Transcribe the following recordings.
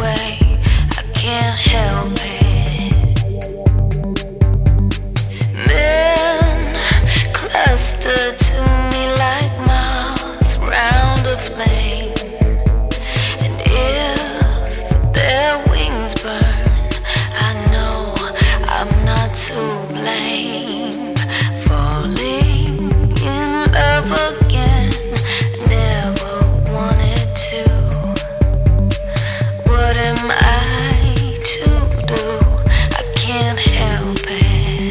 way. I can't help it. Men cluster to me like moths round a flame, and if their wings burn, I know I'm not to blame. Falling in love again, never wanted to. What am I to do? I can't help it.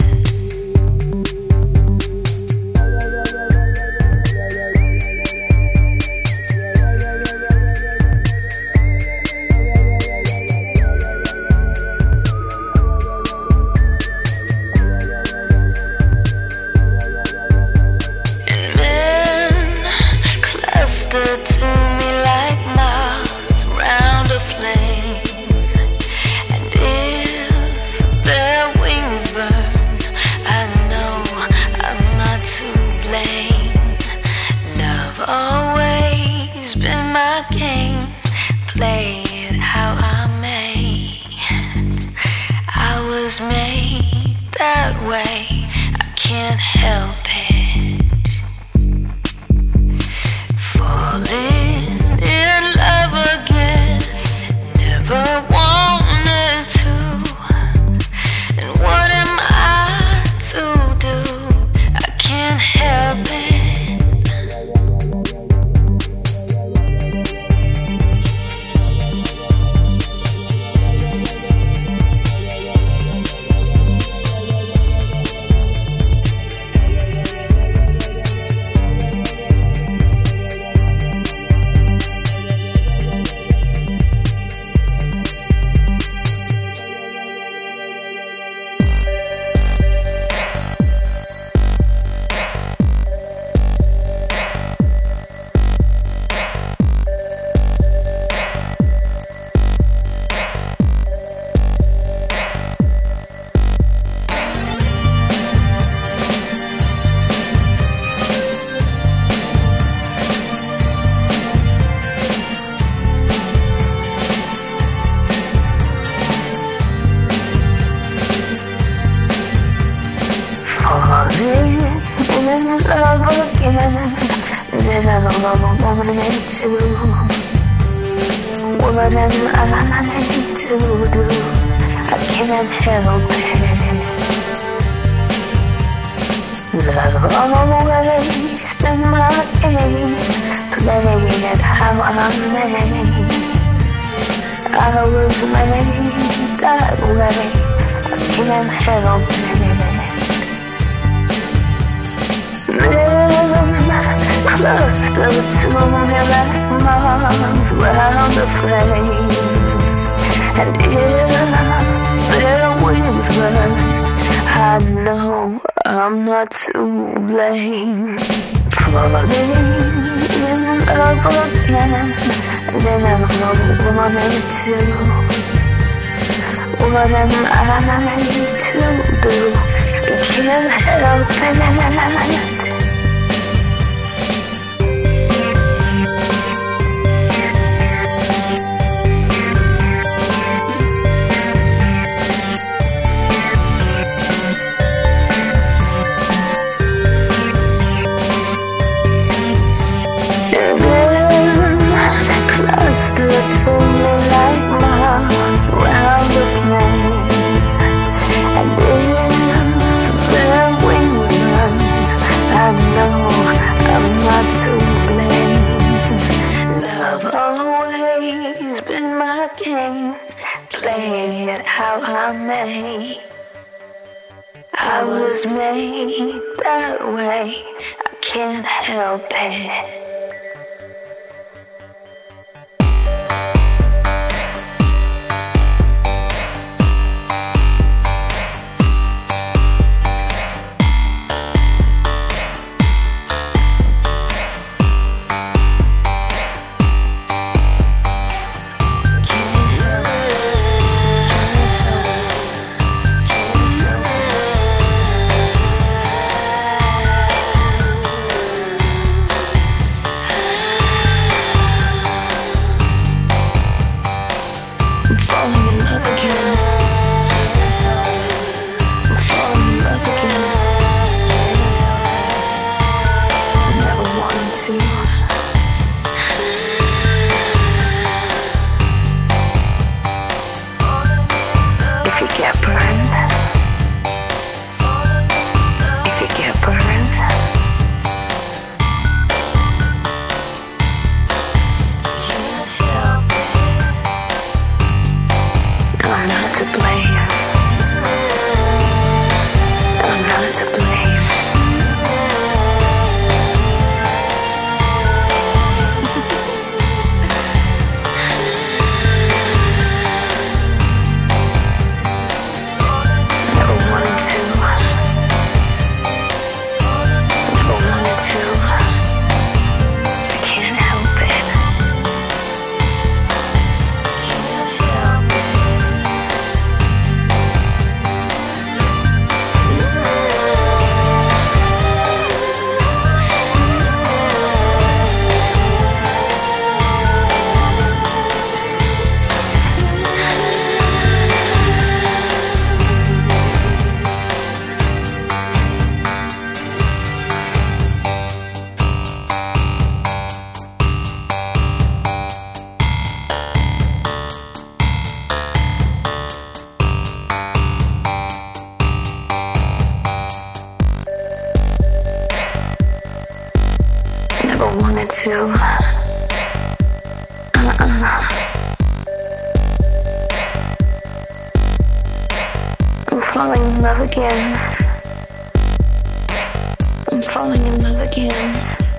To me like moths round a flame, and if their wings burn, I know I'm not to blame. Love always been my game, play it how I may. I was made that way, I can't help it. Falling in love again, never wanted to. And what am I to do? I can't help it. In love again, never wanted to. What am I to do? I can't help it. Love always been my game, playing it how I may. I was made that way, I can't help it. Men cluster to me like moths round a flame, and if their wings burn, I know I'm not to blame. Falling in love again, never wanted to. What am I to do? I can't help it. Cluster to me like moths round the flame, and if their wings burn, I know I'm not to blame. Love's always been my game, play it how I may. I was made that way, I can't help it. falling in love again. I'm falling in love again. I never wanted to. If you get burned, if you get burned, I'm not to blame. I'm not to blame. Never wanted to. Never wanted to. I can't help it. Never wanted to. I'm falling in love again. I'm falling in love again.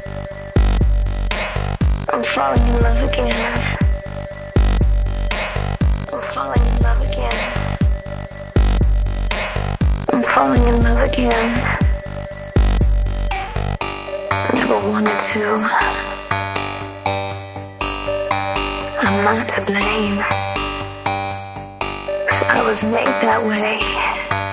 I'm falling in love again. I'm falling in love again. I'm falling in love again. Never wanted to. I'm not to blame. 'Cause I was made that way.